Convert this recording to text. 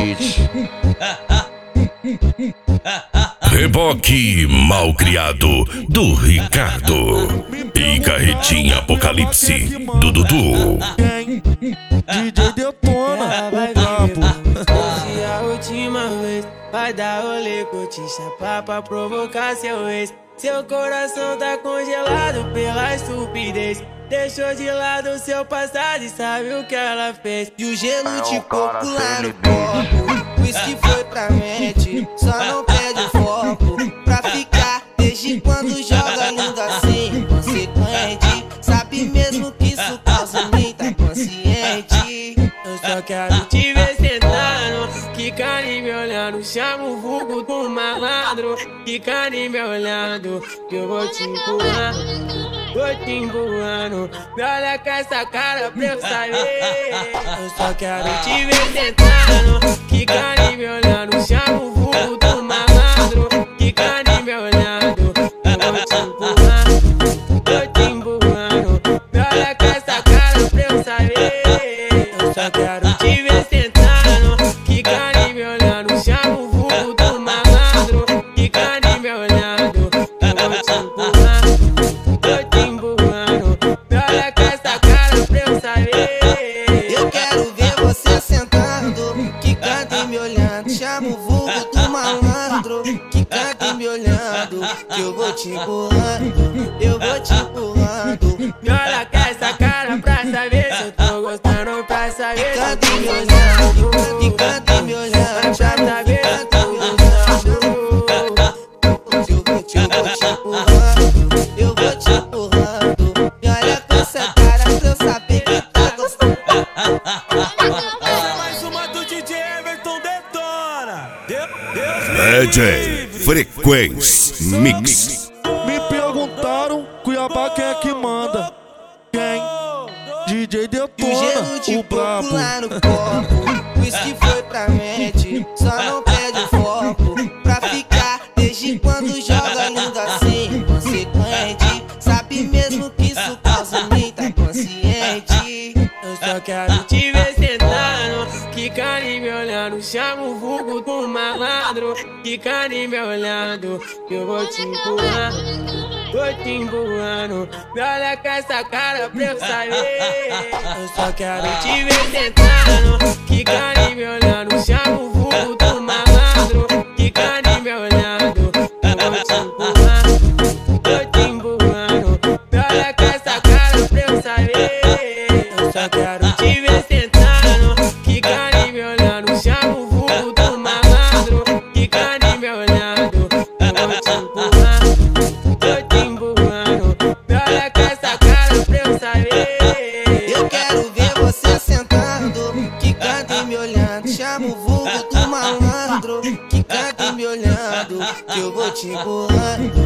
hit. Reboque malcriado do Ricardo e Carretinha Apocalipse do Dudu. DJ Detona, o brabo. Se a última vez vai dar rolê com te chapar pra provocar seu ex. Seu coração tá congelado pela estupidez. Deixou de lado seu passado e sabe o que ela fez. E o gelo de coco lá no copo, whisky foi pra mente, só não perde o foco. Pra ficar, desde quando joga lindo assim, inconsequente. Sabe mesmo que isso causa muita consciente. Eu só quero te ver sentando, quicando e me olhando. Chama o vulgo do malandro, quicando e me olhando. Que eu vou te empurrar, vou te empurrando. Me olha com essa cara pra eu saber. Eu só quero te ver sentando, quicando e me olhando. Chama o vulgo do malandro, quicando e me olhando. Eu vou te empurrar, vou te empurrando. Me olha com essa cara pra eu saber. Eu só quero te ver sentando, quicando e me olhando. Chama o vulgo do malandro, quicando e me olhando. Eu vou te empurrar, vou te empurrando. Me olha com essa cara pra eu saber. Eu quero ver você sentando, que canta e me olhando. Chama o vulgo do malandro, que canta e me olhando. Que eu vou te empurrando, eu vou te empurrando. Me olha com essa cara pra saber se eu tô gostando, pra saber Que se eu canta tô e me olhando, que gostando. canta e me olhando. Pra saber se eu tô gostando. Eu vou te empurrando, eu vou te empurrando. Me olha com essa cara pra eu saber que tá gostando. Essa é mais uma do DJ Everton Detona. Deus DJ Frequência Mix. Me perguntaram, Cuiabá quem é que manda? Quem? DJ E o Detona, gelo de o coco brabo. lá no copo, whisky foi pra mente, só não perde o foco. Pra ficar, desde quando joga lindo assim, inconsequente. Sabe mesmo que isso causa muita consciente. Eu só quero te ver sentando, quicando e me olhando. Chama o vulgo do malandro, quicando e me olhando. Que eu vou te empurrar, vou te empurrando. Me olha com essa cara pra eu saber. Eu só quero te ver sentando, quicando e me olhando. Chama o vulgo do malandro, quicando e me olhando. Eu vou te empurrar, vou te empurrando. Me olha com essa cara pra eu saber. Eu só quero te ver sentando, quicando e me olhando. Chama o vulgo do malandro, quicando e me olhando. Eu vou te empurrar, vou te empurrando. Me olha com essa cara pra eu saber. Eu quero ver você sentando, que canta e me olhando. Chama o vulgo do malandro, que canta e me olhando. Que eu vou te empurrando,